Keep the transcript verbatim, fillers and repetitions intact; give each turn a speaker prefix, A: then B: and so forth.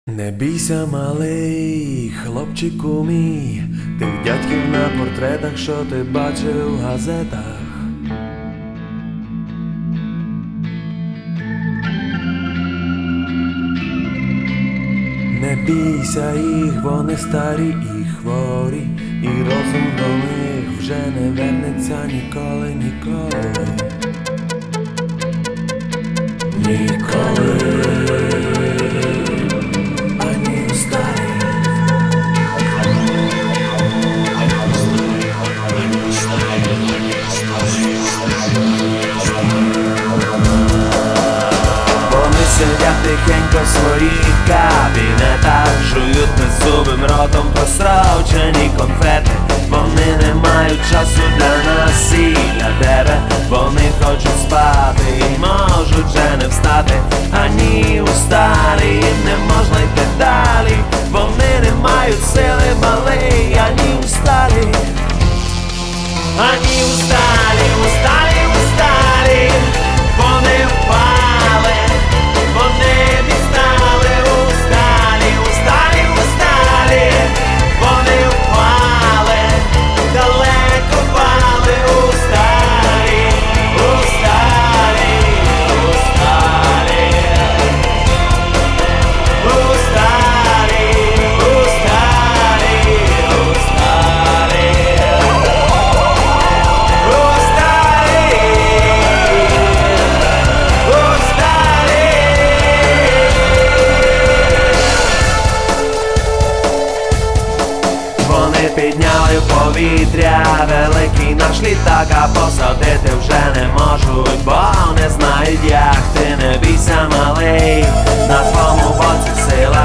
A: Не бійся, малий, хлопчику мій, тих дядьків на портретах, що ти бачив в газетах. Не бійся їх, вони старі і хворі, і розум до них вже не вернеться ніколи, ніколи. Ніколи. Сидять тихенько в своїх кабінетах, жують беззубим ротом просрочені конфети. Вони не мають часу для нас і для тебе. Вони хочуть спати і можуть вже не встати. Ані усталі, їм не можна йти далі. Вони не мають сили, малий, ані усталі. Ані усталі, усталі, усталі. Вони впали. Вони дістали усталі, усталі, усталі. Вони впали, далеко впали, усталі, усталі, усталі, усталі, усталі, усталі, Вони підняли в повітря великий наш літак, а посадити вже не можуть, бо не знають як. Ти не бійся, малий, на твоєму боці сила.